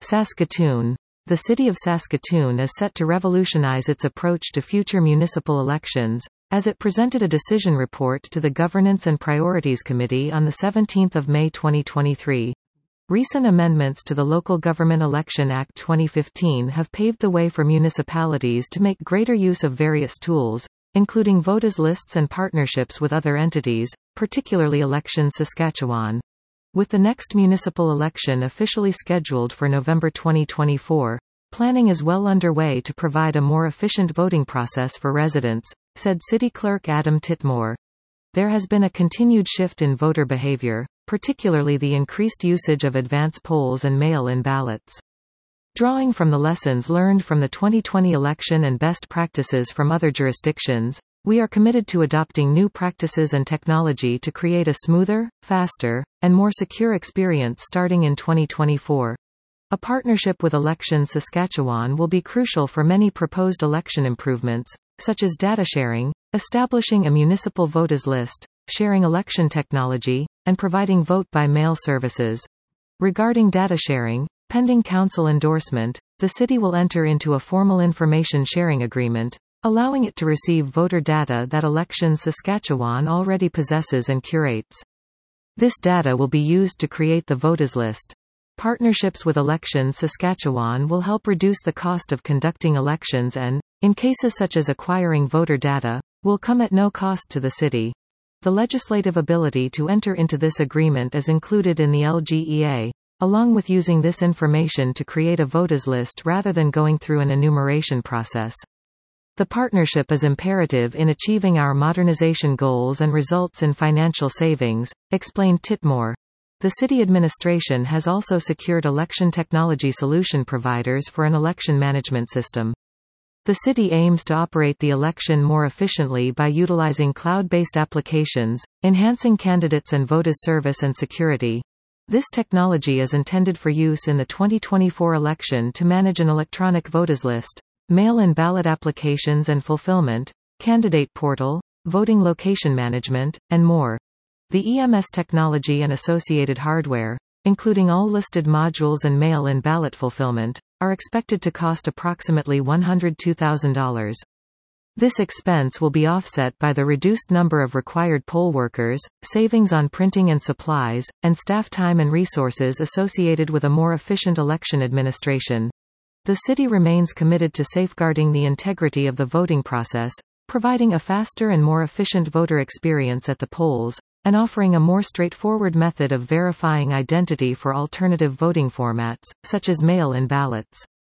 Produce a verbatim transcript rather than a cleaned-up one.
Saskatoon. The city of Saskatoon is set to revolutionize its approach to future municipal elections, as it presented a decision report to the Governance and Priorities Committee on the seventeenth of May twenty twenty-three. Recent amendments to the Local Government Election Act twenty fifteen have paved the way for municipalities to make greater use of various tools, including voters lists and partnerships with other entities, particularly Elections Saskatchewan. With the next municipal election officially scheduled for November twenty twenty-four, planning is well underway to provide a more efficient voting process for residents, said City Clerk Adam Titmore. There has been a continued shift in voter behavior, particularly the increased usage of advance polls and mail-in ballots. Drawing from the lessons learned from the twenty twenty election and best practices from other jurisdictions, we are committed to adopting new practices and technology to create a smoother, faster, and more secure experience starting in twenty twenty-four. A partnership with Elections Saskatchewan will be crucial for many proposed election improvements, such as data sharing, establishing a municipal voters list, sharing election technology, and providing vote-by-mail services. Regarding data sharing, pending council endorsement, the city will enter into a formal information sharing agreement, allowing it to receive voter data that Elections Saskatchewan already possesses and curates. This data will be used to create the voters list. Partnerships with Elections Saskatchewan will help reduce the cost of conducting elections and, in cases such as acquiring voter data, will come at no cost to the city. The legislative ability to enter into this agreement is included in the L G E A, along with using this information to create a voters list rather than going through an enumeration process. The partnership is imperative in achieving our modernization goals and results in financial savings, explained Titmore. The city administration has also secured election technology solution providers for an election management system. The city aims to operate the election more efficiently by utilizing cloud-based applications, enhancing candidates' and voters' service and security. This technology is intended for use in the twenty twenty-four election to manage an electronic voters list, mail-in ballot applications and fulfillment, candidate portal, voting location management, and more. The E M S technology and associated hardware, including all listed modules and mail-in ballot fulfillment, are expected to cost approximately one hundred two thousand dollars. This expense will be offset by the reduced number of required poll workers, savings on printing and supplies, and staff time and resources associated with a more efficient election administration. The city remains committed to safeguarding the integrity of the voting process, providing a faster and more efficient voter experience at the polls, and offering a more straightforward method of verifying identity for alternative voting formats, such as mail-in ballots.